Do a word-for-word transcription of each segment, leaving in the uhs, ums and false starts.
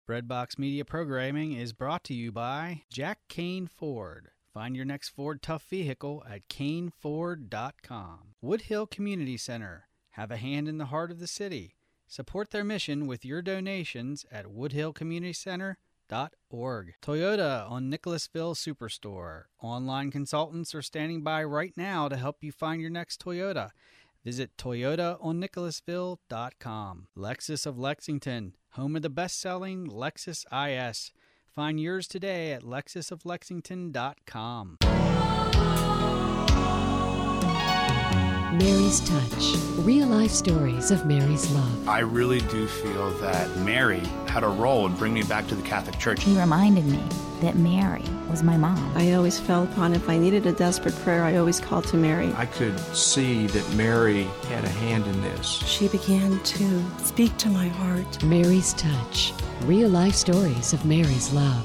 Breadbox Media programming is brought to you by Jack Kane Ford. Find your next Ford Tough vehicle at kane ford dot com. Woodhill Community Center. Have a hand in the heart of the city. Support their mission with your donations at woodhill community center dot org. Toyota on Nicholasville Superstore. Online consultants are standing by right now to help you find your next Toyota. Visit toyota on nicholasville dot com. Lexus of Lexington, home of the best-selling Lexus I S. Find yours today at lexus of lexington dot com. Mary's Touch. Real-life stories of Mary's love. I really do feel that Mary had a role in bringing me back to the Catholic Church. He reminded me that Mary was my mom. I always fell upon, if I needed a desperate prayer, I always called to Mary. I could see that Mary had a hand in this. She began to speak to my heart. Mary's Touch. Real-life stories of Mary's love.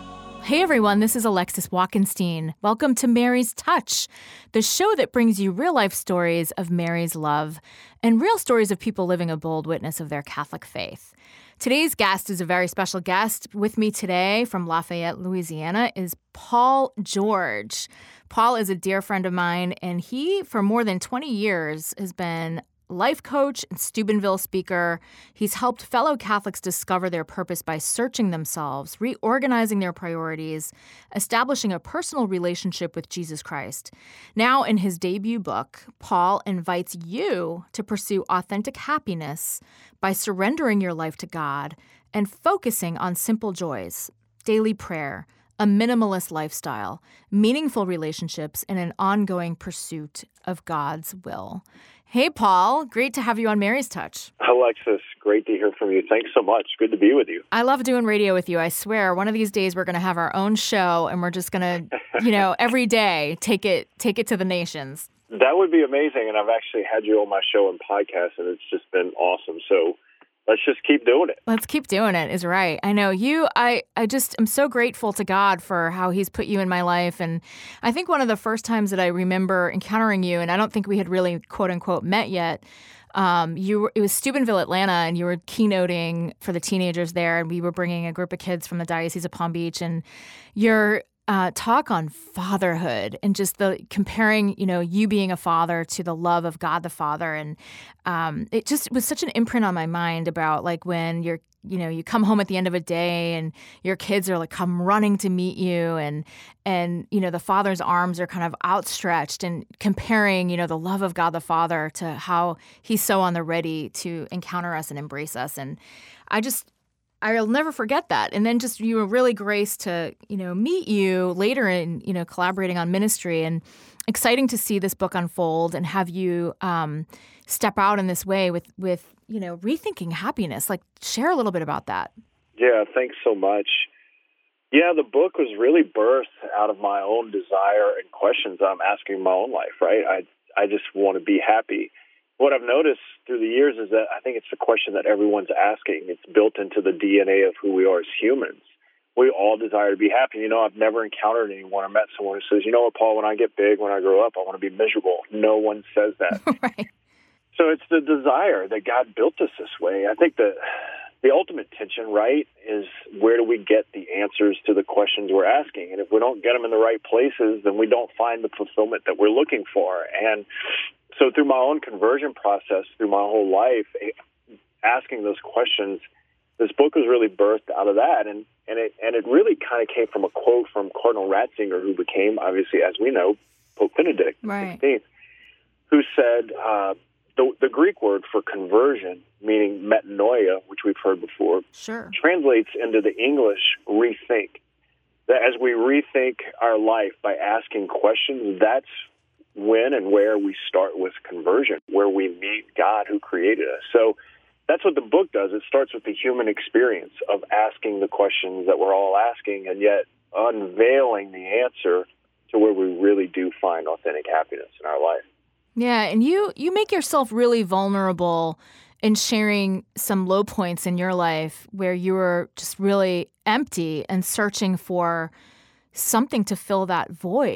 Hey everyone, this is Alexis Walkenstein. Welcome to Mary's Touch, the show that brings you real-life stories of Mary's love and real stories of people living a bold witness of their Catholic faith. Today's guest is a very special guest. With me today from Lafayette, Louisiana, is Paul George. Paul is a dear friend of mine, and he, for more than twenty years, has been life coach and Steubenville speaker. He's helped fellow Catholics discover their purpose by searching themselves, reorganizing their priorities, establishing a personal relationship with Jesus Christ. Now, in his debut book, Paul invites you to pursue authentic happiness by surrendering your life to God and focusing on simple joys, daily prayer, a minimalist lifestyle, meaningful relationships, and an ongoing pursuit of God's will. Hey, Paul. Great to have you on Mary's Touch. Alexis, great to hear from you. Thanks so much. Good to be with you. I love doing radio with you. I swear, one of these days we're going to have our own show, and we're just going to, you know, every day take it take it to the nations. That would be amazing, and I've actually had you on my show and podcast, and it's just been awesome. So let's just keep doing it. Let's keep doing it is right. I know you, I, I just am so grateful to God for how he's put you in my life. And I think one of the first times that I remember encountering you, and I don't think we had really, quote unquote, met yet, um, you were, it was Steubenville, Atlanta, and you were keynoting for the teenagers there. And we were bringing a group of kids from the Diocese of Palm Beach. And your Uh, talk on fatherhood and just the comparing, you know, you being a father to the love of God the Father. And um, it just was such an imprint on my mind about like when you're, you know, you come home at the end of a day and your kids are like come running to meet you and, and, you know, the father's arms are kind of outstretched and comparing, you know, the love of God the Father to how he's so on the ready to encounter us and embrace us. And I just, I'll never forget that. And then just you were really graced to, you know, meet you later in, you know, collaborating on ministry, and exciting to see this book unfold and have you um, step out in this way with, with, you know, rethinking happiness. Like, share a little bit about that. Yeah, thanks so much. Yeah, the book was really birthed out of my own desire and questions I'm asking in my own life, right? I I just want to be happy. What I've noticed through the years is that I think it's the question that everyone's asking. It's built into the D N A of who we are as humans. We all desire to be happy. You know, I've never encountered anyone or met someone who says, you know what, Paul, when I get big, when I grow up, I want to be miserable. No one says that. Right. So it's the desire that God built us this way. I think the, the ultimate tension, right, is where do we get the answers to the questions we're asking? And if we don't get them in the right places, then we don't find the fulfillment that we're looking for. And so through my own conversion process, through my whole life, asking those questions, this book was really birthed out of that. And, and, it, and it really kind of came from a quote from Cardinal Ratzinger, who became, obviously, as we know, Pope Benedict the right. sixteenth, who said uh, the, the Greek word for conversion, meaning metanoia, which we've heard before, sure. translates into the English rethink. That as we rethink our life by asking questions, that's when and where we start with conversion, where we meet God who created us. So that's what the book does. It starts with the human experience of asking the questions that we're all asking and yet unveiling the answer to where we really do find authentic happiness in our life. Yeah, and you you make yourself really vulnerable in sharing some low points in your life where you were just really empty and searching for something to fill that void.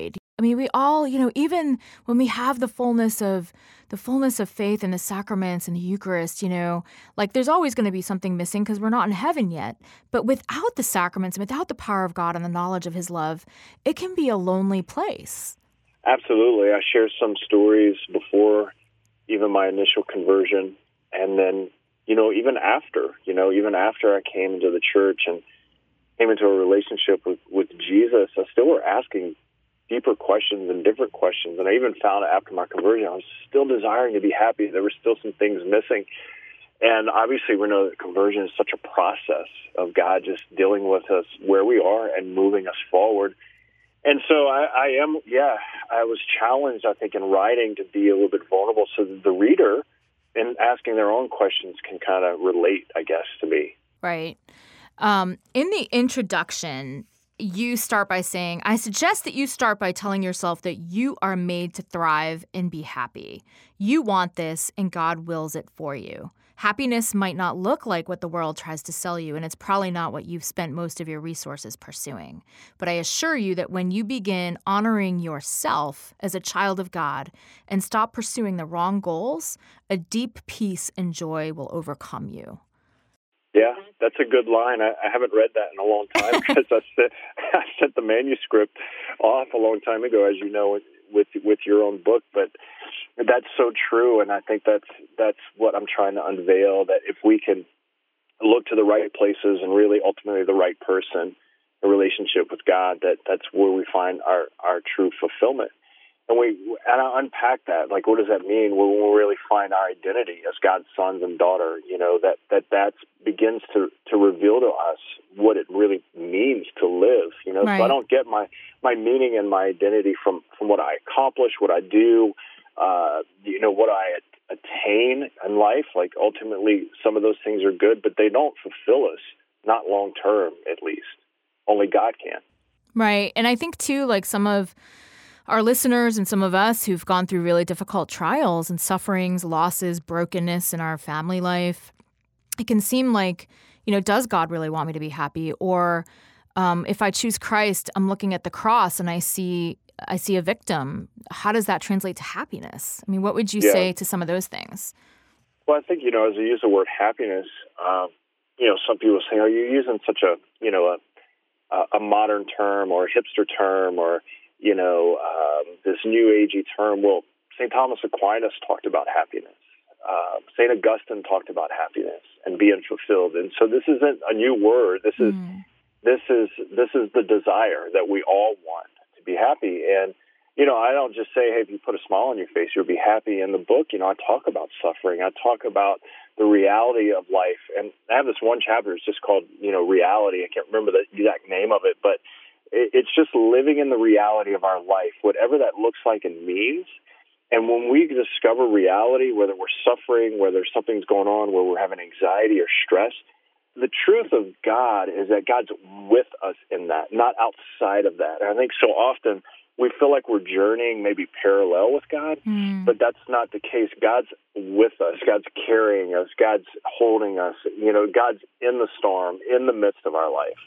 mean, we all, you know, even when we have the fullness of the fullness of faith in the sacraments and the Eucharist, you know, like there's always going to be something missing because we're not in heaven yet. But without the sacraments, without the power of God and the knowledge of his love, it can be a lonely place. Absolutely. I shared some stories before even my initial conversion. And then, you know, even after, you know, even after I came into the church and came into a relationship with, with Jesus, I still were asking deeper questions and different questions. And I even found after my conversion, I was still desiring to be happy. There were still some things missing. And obviously we know that conversion is such a process of God just dealing with us where we are and moving us forward. And so I, I am, yeah, I was challenged, I think, in writing to be a little bit vulnerable so that the reader, in asking their own questions, can kind of relate, I guess, to me. Right. Um, in the introduction, you start by saying, I suggest that you start by telling yourself that you are made to thrive and be happy. You want this, and God wills it for you. Happiness might not look like what the world tries to sell you, and it's probably not what you've spent most of your resources pursuing. But I assure you that when you begin honoring yourself as a child of God and stop pursuing the wrong goals, a deep peace and joy will overcome you. Yeah, that's a good line. I, I haven't read that in a long time because I sent, I sent the manuscript off a long time ago, as you know, with, with with your own book. But that's so true, and I think that's that's what I'm trying to unveil, that if we can look to the right places and really ultimately the right person, a relationship with God, that that's where we find our, our true fulfillment. And we and I unpack that, like, what does that mean? Well, when we really find our identity as God's sons and daughter, you know, that that that begins to, to reveal to us what it really means to live, you know. Right. So I don't get my, my meaning and my identity from, from what I accomplish, what I do, uh, you know, what I attain in life. Like, ultimately, some of those things are good, but they don't fulfill us, not long term, at least. Only God can. Right. And I think, too, like some of our listeners and some of us who've gone through really difficult trials and sufferings, losses, brokenness in our family life, it can seem like, you know, does God really want me to be happy? Or um, if I choose Christ, I'm looking at the cross and I see I see a victim. How does that translate to happiness? I mean, what would you yeah. say to some of those things? Well, I think, you know, as I use the word happiness, um, you know, some people say, are you using such a, you know, a, a modern term or a hipster term or, you know, um, this new agey term? Well, Saint Thomas Aquinas talked about happiness. Uh, Saint Augustine talked about happiness and being fulfilled. And so this isn't a new word. This is mm. this is this is the desire that we all want, to be happy. And, you know, I don't just say, hey, if you put a smile on your face, you'll be happy. In the book, you know, I talk about suffering. I talk about the reality of life. And I have this one chapter. It's just called, you know, Reality. I can't remember the exact name of it, but it's just living in the reality of our life, whatever that looks like and means. And when we discover reality, whether we're suffering, whether something's going on, where we're having anxiety or stress, the truth of God is that God's with us in that, not outside of that. And I think so often we feel like we're journeying maybe parallel with God, mm. but that's not the case. God's with us. God's carrying us. God's holding us. You know, God's in the storm, in the midst of our life.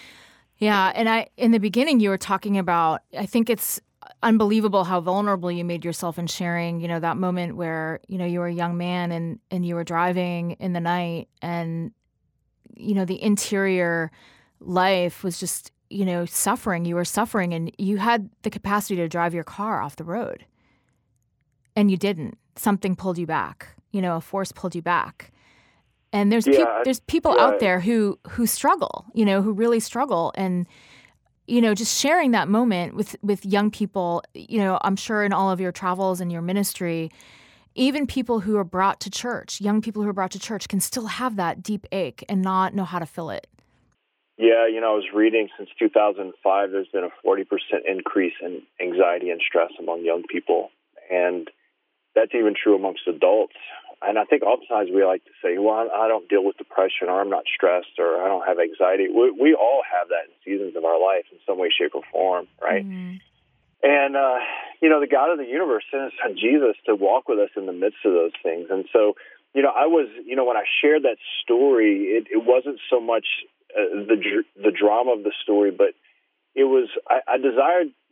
Yeah, and I in the beginning you were talking about, I think it's unbelievable how vulnerable you made yourself in sharing, you know, that moment where, you know, you were a young man and, and you were driving in the night and, you know, the interior life was just, you know, suffering. You were suffering and you had the capacity to drive your car off the road. And you didn't. Something pulled you back. You know, a force pulled you back. And there's yeah, pe- there's people yeah. out there who who struggle, you know, who really struggle. And, you know, just sharing that moment with, with young people, you know, I'm sure in all of your travels and your ministry, even people who are brought to church, young people who are brought to church can still have that deep ache and not know how to fill it. Yeah, you know, I was reading since two thousand five, there's been a forty percent increase in anxiety and stress among young people. And that's even true amongst adults. And I think oftentimes we like to say, well, I don't deal with depression, or I'm not stressed, or I don't have anxiety. We, we all have that in seasons of our life in some way, shape, or form, right? Mm-hmm. And, uh, you know, the God of the universe sent his son Jesus to walk with us in the midst of those things. And so, you know, I was, you know, when I shared that story, it, it wasn't so much uh, the the drama of the story, but it was, I, I desired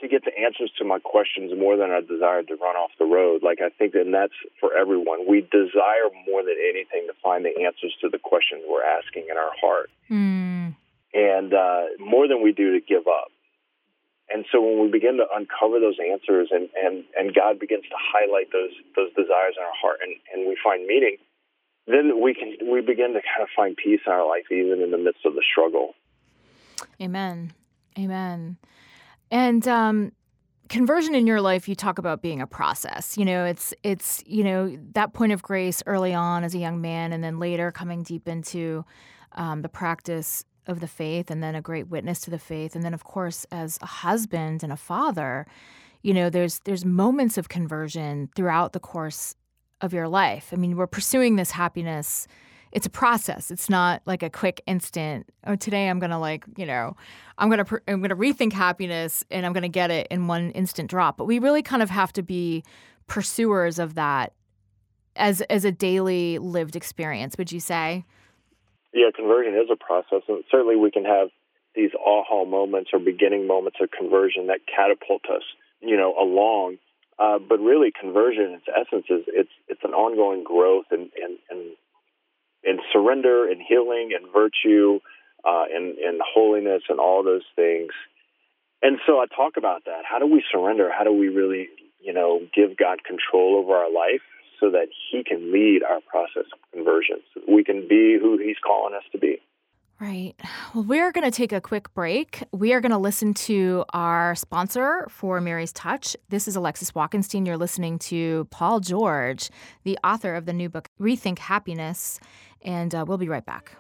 to get the answers to my questions more than I desired to run off the road. Like, I think that that's for everyone. We desire more than anything to find the answers to the questions we're asking in our heart. Mm. And uh, more than we do to give up. And so when we begin to uncover those answers and, and, and God begins to highlight those those desires in our heart and, and we find meaning, then we can we begin to kind of find peace in our life even in the midst of the struggle. Amen. Amen. And um, conversion in your life, you talk about being a process. You know, it's, it's you know, that point of grace early on as a young man and then later coming deep into um, the practice of the faith and then a great witness to the faith. And then, of course, as a husband and a father, you know, there's there's moments of conversion throughout the course of your life. I mean, we're pursuing this happiness. It's a process. It's not like a quick instant. Oh, today I'm going to like, you know, I'm going to I'm going to rethink happiness and I'm going to get it in one instant drop. But we really kind of have to be pursuers of that as as a daily lived experience, would you say? Yeah, conversion is a process, and certainly we can have these aha moments or beginning moments of conversion that catapult us, you know, along. Uh, but really, conversion, its essence is it's it's an ongoing growth and and and, and surrender and healing and virtue uh, and and holiness and all those things. And so I talk about that. How do we surrender? How do we really, you know, give God control over our life, so that he can lead our process of conversion, so that we can be who he's calling us to be. Right. Well, we're going to take a quick break. We are going to listen to our sponsor for Mary's Touch. This is Alexis Walkenstein. You're listening to Paul George, the author of the new book, Rethink Happiness, and uh, we'll be right back.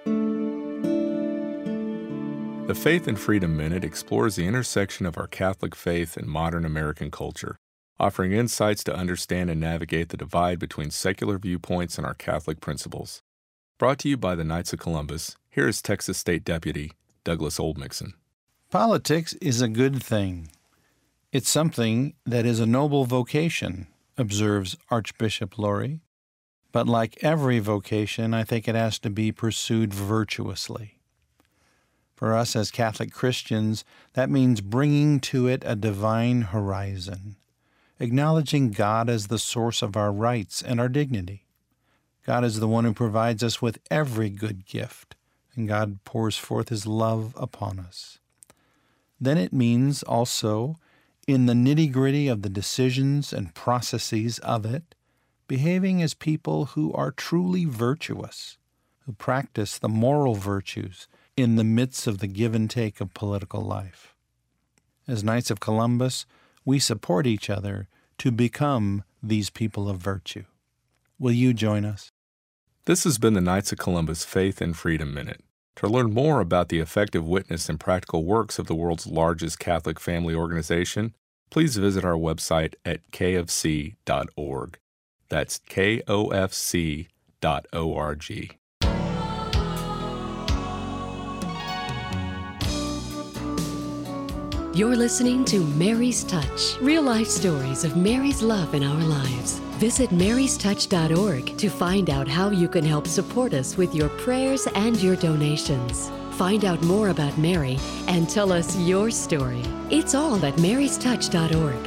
The Faith and Freedom Minute explores the intersection of our Catholic faith and modern American culture, offering insights to understand and navigate the divide between secular viewpoints and our Catholic principles. Brought to you by the Knights of Columbus, here is Texas State Deputy Douglas Oldmixon. Politics is a good thing. It's something that is a noble vocation, observes Archbishop Laurie. But like every vocation, I think it has to be pursued virtuously. For us as Catholic Christians, that means bringing to it a divine horizon, acknowledging God as the source of our rights and our dignity. God is the one who provides us with every good gift, and God pours forth his love upon us. Then it means also, in the nitty-gritty of the decisions and processes of it, behaving as people who are truly virtuous, who practice the moral virtues in the midst of the give and take of political life. As Knights of Columbus, we support each other to become these people of virtue. Will you join us? This has been the Knights of Columbus Faith and Freedom Minute. To learn more about the effective witness and practical works of the world's largest Catholic family organization, please visit our website at k f c dot org. That's k o f c dot org. You're listening to Mary's Touch, real-life stories of Mary's love in our lives. Visit marys touch dot org to find out how you can help support us with your prayers and your donations. Find out more about Mary and tell us your story. It's all at marys touch dot org.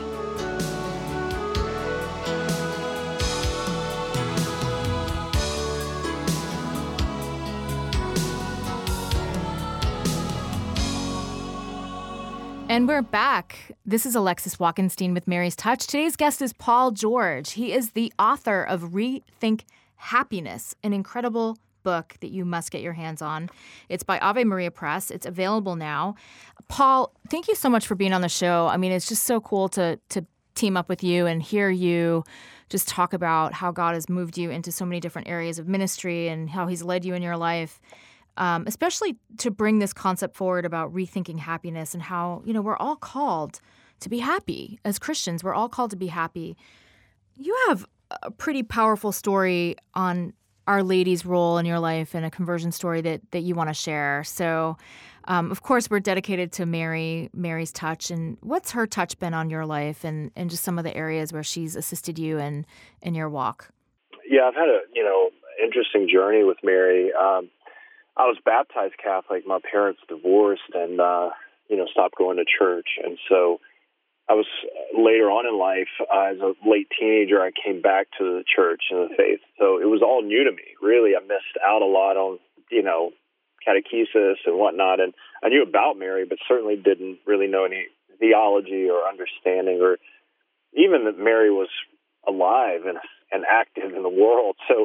And we're back. This is Alexis Walkenstein with Mary's Touch. Today's guest is Paul George. He is the author of Rethink Happiness, an incredible book that you must get your hands on. It's by Ave Maria Press. It's available now. Paul, thank you so much for being on the show. I mean, it's just so cool to to team up with you and hear you just talk about how God has moved you into so many different areas of ministry and how he's led you in your life. Um, especially to bring this concept forward about rethinking happiness and how, you know, we're all called to be happy. As Christians, we're all called to be happy. You have a pretty powerful story on Our Lady's role in your life and a conversion story that that you want to share. So, um, of course, we're dedicated to Mary, Mary's Touch. And what's her touch been on your life and, and just some of the areas where she's assisted you in, in your walk? Yeah, I've had a, you know, interesting journey with Mary. Um, I was baptized Catholic. My parents divorced and, uh, you know, stopped going to church. And so I was later on in life, uh, as a late teenager, I came back to the church and the faith. So it was all new to me. Really, I missed out a lot on, you know, catechesis and whatnot. And I knew about Mary, but certainly didn't really know any theology or understanding, or even that Mary was alive and, and active in the world. So,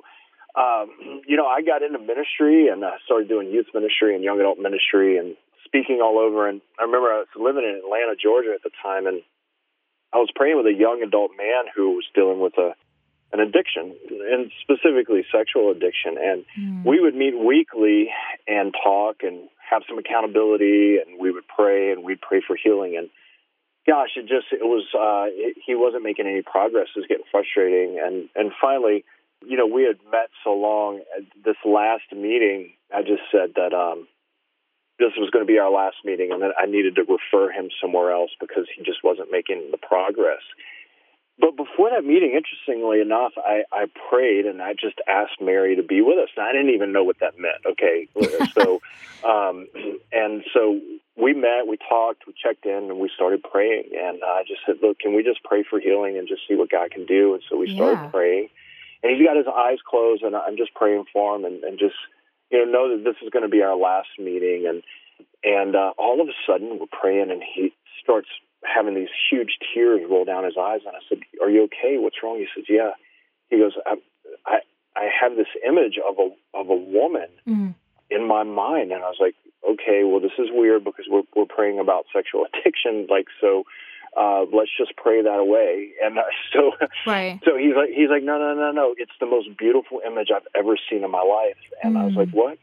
um, you know, I got into ministry and I started doing youth ministry and young adult ministry and speaking all over. And I remember I was living in Atlanta, Georgia at the time, and I was praying with a young adult man who was dealing with a an addiction, and specifically sexual addiction. And mm. we would meet weekly and talk and have some accountability, and we would pray, and we'd pray for healing. And gosh, it just, it was, uh, it, he wasn't making any progress. It was getting frustrating. And, and finally, you know, we had met so long. At this last meeting, I just said that um, this was going to be our last meeting, and that I needed to refer him somewhere else because he just wasn't making the progress. But before that meeting, interestingly enough, I, I prayed and I just asked Mary to be with us. And I didn't even know what that meant. Okay. So, um, and so we met, we talked, we checked in, and we started praying. And I just said, look, can we just pray for healing and just see what God can do? And so we started yeah. praying. And he's got his eyes closed, and I'm just praying for him and, and just, you know, know that this is going to be our last meeting. And, and uh, all of a sudden we're praying, and he starts having these huge tears roll down his eyes. And I said, are you okay? What's wrong? He says, yeah. He goes, I I, I have this image of a of a woman mm-hmm. in my mind. And I was like, okay, well, this is weird because we're we're praying about sexual addiction. Like, so uh, let's just pray that away. And uh, so right. so he's like, he's like, no, no, no, no. It's the most beautiful image I've ever seen in my life. And mm-hmm. I was like, what?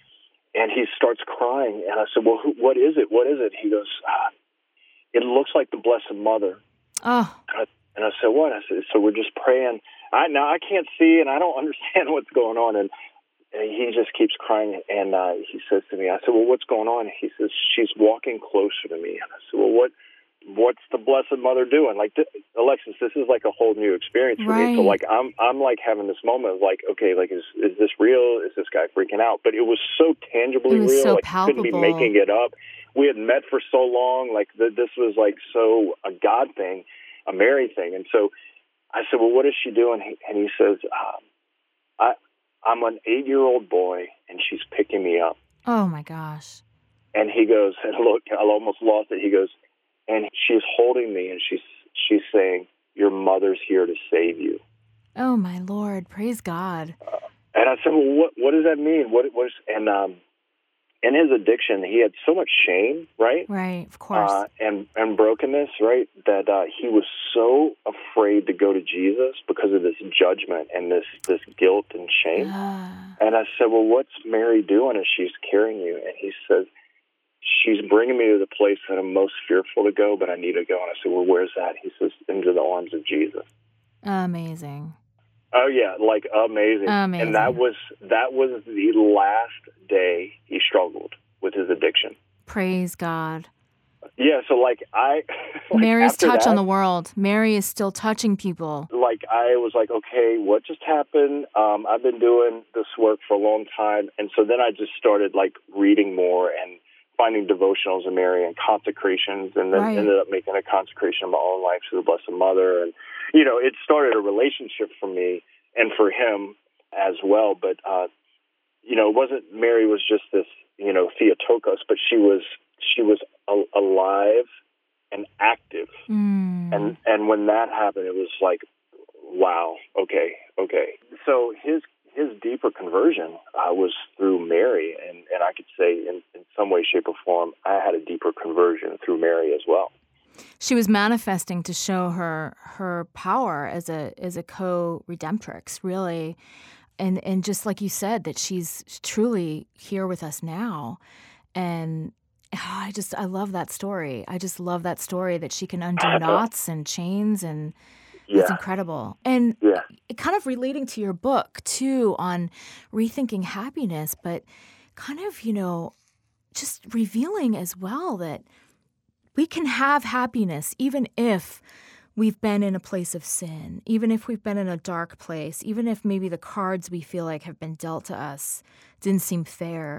And he starts crying. And I said, well, who, what is it? What is it? He goes, ah, it looks like the Blessed Mother. Oh. And I, and I said, what? I said, so we're just praying. I now I can't see, and I don't understand what's going on. And, and he just keeps crying. And uh, he says to me, I said, well, what's going on? He says, she's walking closer to me. And I said, well, what? What's the Blessed Mother doing? Like, th- Alexis, this is like a whole new experience for right. me. So, like, I'm I'm like having this moment of like, okay, like, is is this real? Is this guy freaking out? But it was so tangibly it was real. So like, palpable. Couldn't be making it up. We had met for so long. Like, the, this was like so a God thing, a Mary thing. And so I said, well, what is she doing? And he says, um, I I'm an eight-year-old boy, and she's picking me up. Oh my gosh! And he goes, and look, I almost lost it. He goes, and she's holding me, and she's she's saying, your mother's here to save you. Oh, my Lord. Praise God. Uh, and I said, well, what what does that mean? What what is, and um, in his addiction, he had so much shame, right? Right, of course. Uh, and, and brokenness, right, that uh, he was so afraid to go to Jesus because of this judgment and this, this guilt and shame. Ah. And I said, well, what's Mary doing as she's carrying you? And he says, she's bringing me to the place that I'm most fearful to go, but I need to go. And I said, well, where's that? He says, into the arms of Jesus. Amazing. Oh, yeah, like amazing. Amazing. And that was that was the last day he struggled with his addiction. Praise God. Yeah, so like I... like Mary's touch that, on the world. Mary is still touching people. Like I was like, okay, what just happened? Um, I've been doing this work for a long time. And so then I just started like reading more and finding devotionals of Mary and consecrations, and then right. ended up making a consecration of my own life to the Blessed Mother. And, you know, it started a relationship for me and for him as well. But, uh, you know, it wasn't, Mary was just this, you know, Theotokos, but she was, she was a- alive and active. Mm. And, and when that happened, it was like, wow, okay, okay. So his his deeper conversion uh, was through Mary, and, and I could say in, in some way, shape, or form, I had a deeper conversion through Mary as well. She was manifesting to show her her power as a as a co-redemptrix, really, and and just like you said, that she's truly here with us now, and oh, I just I love that story. I just love that story that she can undo knots and chains and. Yeah. It's incredible. And yeah. it kind of relating to your book, too, on rethinking happiness, but kind of, you know, just revealing as well that we can have happiness even if we've been in a place of sin, even if we've been in a dark place, even if maybe the cards we feel like have been dealt to us didn't seem fair.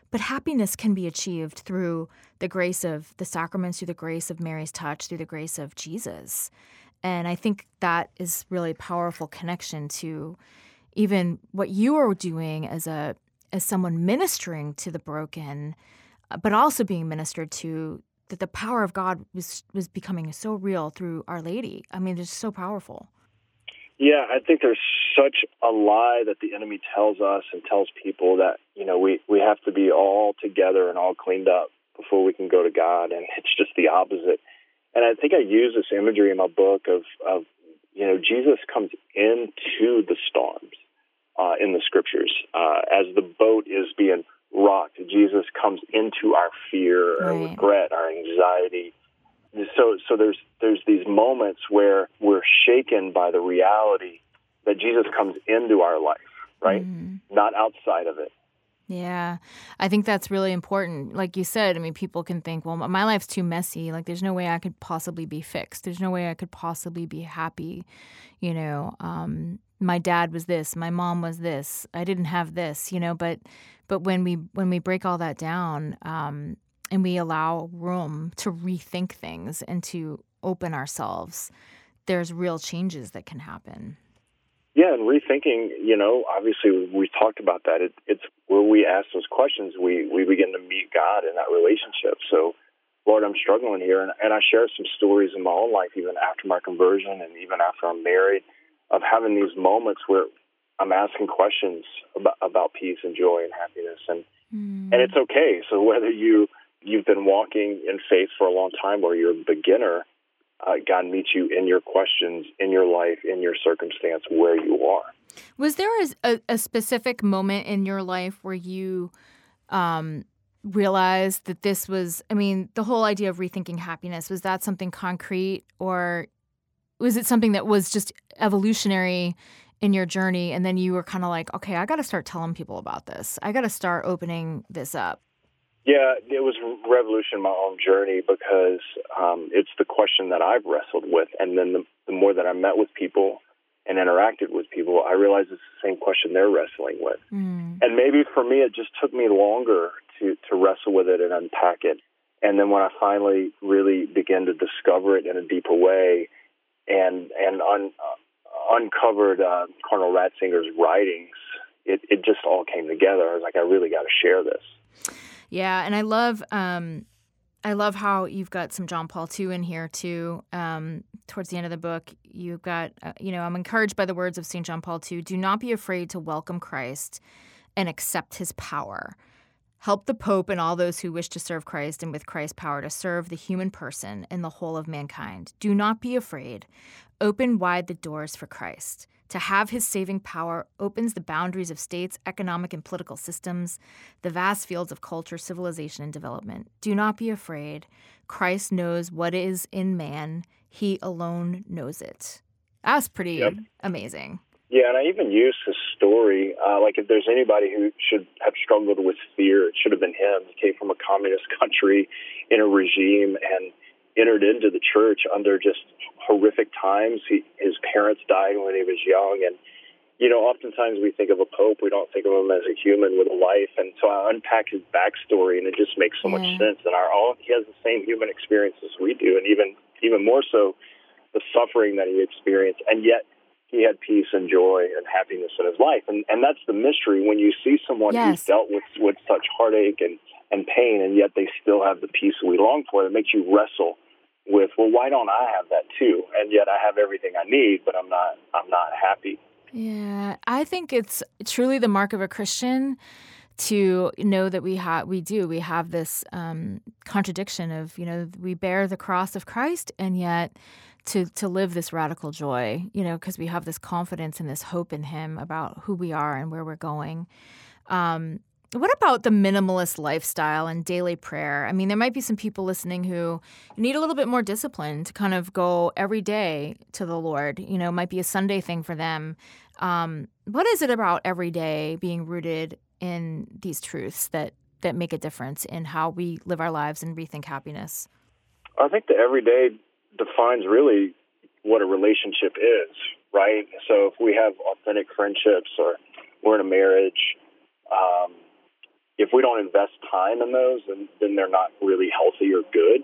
but happiness can be achieved through the grace of the sacraments, through the grace of Mary's touch, through the grace of Jesus. And I think that is really a powerful connection to even what you are doing as a as someone ministering to the broken, but also being ministered to, that the power of God was was becoming so real through Our Lady. I mean, it's so powerful. Yeah, I think there's such a lie that the enemy tells us and tells people that, you know, we, we have to be all together and all cleaned up before we can go to God, and it's just the opposite. And I think I use this imagery in my book of, of you know, Jesus comes into the storms uh, in the Scriptures. Uh, as the boat is being rocked, Jesus comes into our fear, our Right. regret, our anxiety. So, so there's there's these moments where we're shaken by the reality that Jesus comes into our life, right? Mm-hmm. Not outside of it. Yeah, I think that's really important. Like you said, I mean, people can think, well, my life's too messy. Like, there's no way I could possibly be fixed. There's no way I could possibly be happy. You know, um, my dad was this, my mom was this, I didn't have this. You know, but but when we when we break all that down, um, and we allow room to rethink things and to open ourselves, there's real changes that can happen. Yeah, and rethinking, you know, obviously we talked about that. It, it's where we ask those questions, we, we begin to meet God in that relationship. So, Lord, I'm struggling here. And, and I share some stories in my own life, even after my conversion and even after I'm married, of having these moments where I'm asking questions about, about peace and joy and happiness. And mm. and it's okay. So whether you, you've been walking in faith for a long time or you're a beginner, Uh, God meets you in your questions, in your life, in your circumstance, where you are. Was there a, a specific moment in your life where you um, realized that this was, I mean, the whole idea of rethinking happiness, was that something concrete, or was it something that was just evolutionary in your journey, and then you were kind of like, okay, I got to start telling people about this. I got to start opening this up. Yeah, it was revolution in my own journey because um, it's the question that I've wrestled with. And then the, the more that I met with people and interacted with people, I realized it's the same question they're wrestling with. Mm. And maybe for me, it just took me longer to, to wrestle with it and unpack it. And then when I finally really began to discover it in a deeper way and, and un, uh, uncovered uh, Cardinal Ratzinger's writings, it, it just all came together. I was like, I really got to share this. Yeah, and I love um, I love how you've got some John Paul the Second in here, too. Um, towards the end of the book, you've got, uh, you know, I'm encouraged by the words of Saint John Paul the Second. Do not be afraid to welcome Christ and accept his power. Help the Pope and all those who wish to serve Christ and with Christ's power to serve the human person and the whole of mankind. Do not be afraid. Open wide the doors for Christ. To have his saving power opens the boundaries of states, economic and political systems, the vast fields of culture, civilization, and development. Do not be afraid. Christ knows what is in man. He alone knows it. That's pretty yep. amazing. Yeah, and I even use his story. Uh, like, if there's anybody who should have struggled with fear, it should have been him. He came from a communist country in a regime and entered into the church under just horrific times. He, his parents died when he was young. And, you know, oftentimes we think of a pope, we don't think of him as a human with a life. And so I unpack his backstory, and it just makes so yeah. much sense. And our all he has the same human experiences we do, and even even more so the suffering that he experienced. And yet he had peace and joy and happiness in his life. And and that's the mystery. When you see someone yes. who's dealt with, with such heartache and, and pain, and yet they still have the peace we long for, it makes you wrestle with, well, why don't I have that too? And yet I have everything I need, but I'm not I'm not happy. Yeah, I think it's truly the mark of a Christian to know that we have we do we have this um, contradiction of, you know, we bear the cross of Christ, and yet to to live this radical joy, you know, because we have this confidence and this hope in him about who we are and where we're going. Um, What about the minimalist lifestyle and daily prayer? I mean, there might be some people listening who need a little bit more discipline to kind of go every day to the Lord. You know, it might be a Sunday thing for them. Um, what is it about every day being rooted in these truths that, that make a difference in how we live our lives and rethink happiness? I think the everyday defines really what a relationship is, right? So if we have authentic friendships or we're in a marriage, um, if we don't invest time in those, then, then they're not really healthy or good.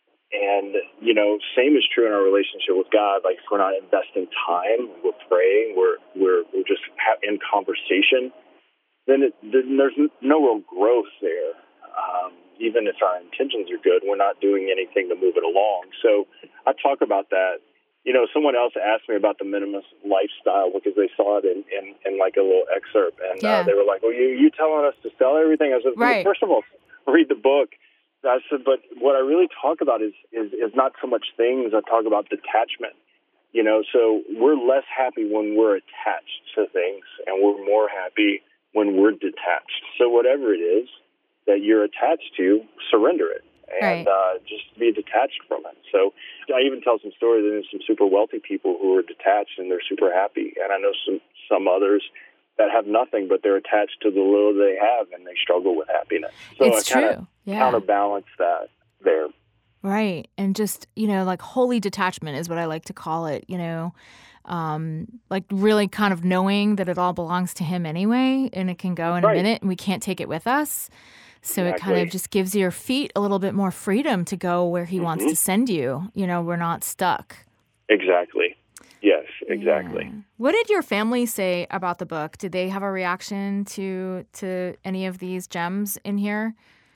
And, you know, same is true in our relationship with God. Like, if we're not investing time, we're praying, we're we're, we're just in conversation, then, it, then there's no real growth there. Um, even if our intentions are good, we're not doing anything to move it along. So I talk about that. You know, someone else asked me about the minimalist lifestyle because they saw it in, in, in like a little excerpt. And yeah. uh, they were like, well, you you telling us to sell everything? I said, right. well, first of all, read the book. I said, but what I really talk about is, is, is not so much things. I talk about detachment. You know, so we're less happy when we're attached to things, and we're more happy when we're detached. So whatever it is that you're attached to, surrender it and right. uh, just be detached from it. So I even tell some stories. There's some super wealthy people who are detached and they're super happy. And I know some, some others that have nothing, but they're attached to the little they have, and they struggle with happiness. So it's I kind true. of Yeah. counterbalance that there. Right. And just, you know, like holy detachment is what I like to call it, you know, um, like really kind of knowing that it all belongs to him anyway, and it can go in Right. a minute and we can't take it with us. So Exactly. it kind of just gives your feet a little bit more freedom to go where he mm-hmm. wants to send you. You know, we're not stuck. Exactly. Yes, exactly. Yeah. What did your family say about the book? Did they have a reaction to to any of these gems in here?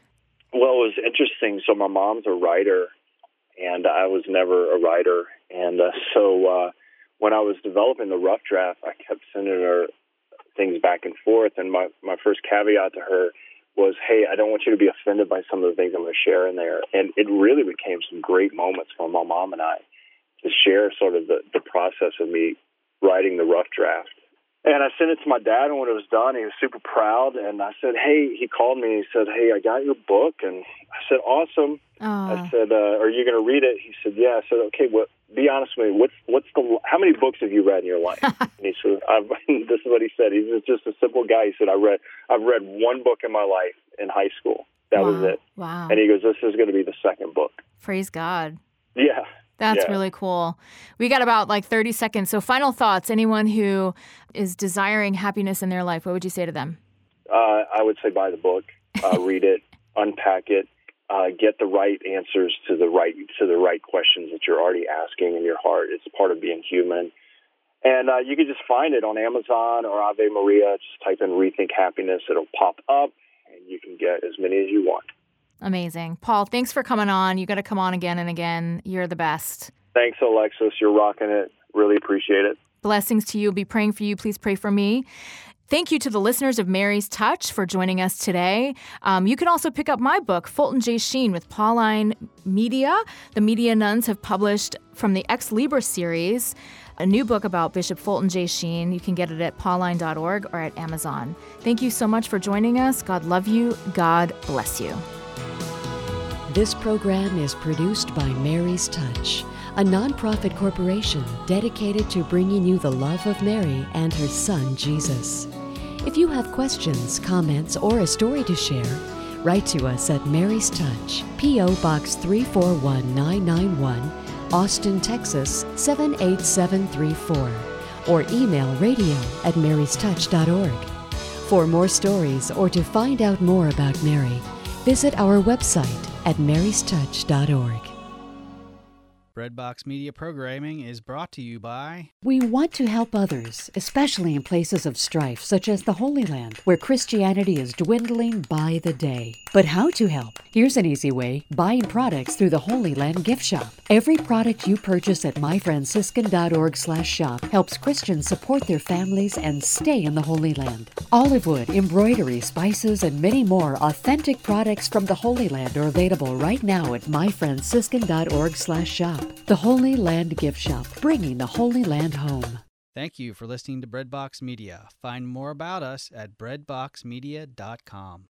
Well, it was interesting. So my mom's a writer, and I was never a writer. And uh, so uh, when I was developing the rough draft, I kept sending her things back and forth. And my, my first caveat to her was, hey, I don't want you to be offended by some of the things I'm going to share in there. And it really became some great moments for my mom and I to share sort of the, the process of me writing the rough draft. And I sent it to my dad, and when it was done, he was super proud. And I said, hey, he called me and he said, hey, I got your book. And I said, awesome. Aww. I said, uh, are you going to read it? He said, yeah. I said, okay, well, be honest with me. What's, what's the, how many books have you read in your life? And he said, I've, this is what he said. He was just a simple guy. He said, I read, I've read one book in my life in high school. That wow. was it. Wow. And he goes, this is going to be the second book. Praise God. Yeah. That's yeah. really cool. We got about like thirty seconds. So final thoughts, anyone who is desiring happiness in their life, what would you say to them? Uh, I would say buy the book, uh, read it, unpack it, uh, get the right answers to the right to the right questions that you're already asking in your heart. It's part of being human. And uh, you can just find it on Amazon or Ave Maria. Just type in Rethink Happiness. It'll pop up, and you can get as many as you want. Amazing. Paul, thanks for coming on. You got to come on again and again. You're the best. Thanks, Alexis. You're rocking it. Really appreciate it. Blessings to you. I'll be praying for you. Please pray for me. Thank you to the listeners of Mary's Touch for joining us today. Um, you can also pick up my book, Fulton J. Sheen, with Pauline Media. The Media Nuns have published from the Ex Libris series a new book about Bishop Fulton J. Sheen. You can get it at pauline dot org or at Amazon. Thank you so much for joining us. God love you. God bless you. This program is produced by Mary's Touch, a nonprofit corporation dedicated to bringing you the love of Mary and her son, Jesus. If you have questions, comments, or a story to share, write to us at Mary's Touch, P O. Box three four one nine nine one, Austin, Texas seven eight seven three four, or email radio at marys touch dot org. For more stories or to find out more about Mary, visit our website at marys touch dot org. Breadbox Media Programming is brought to you by... We want to help others, especially in places of strife, such as the Holy Land, where Christianity is dwindling by the day. But how to help? Here's an easy way: buying products through the Holy Land gift shop. Every product you purchase at my franciscan dot org slash shop helps Christians support their families and stay in the Holy Land. Olive wood, embroidery, spices, and many more authentic products from the Holy Land are available right now at my franciscan dot org slash shop. The Holy Land Gift Shop, bringing the Holy Land home. Thank you for listening to Breadbox Media. Find more about us at breadbox media dot com.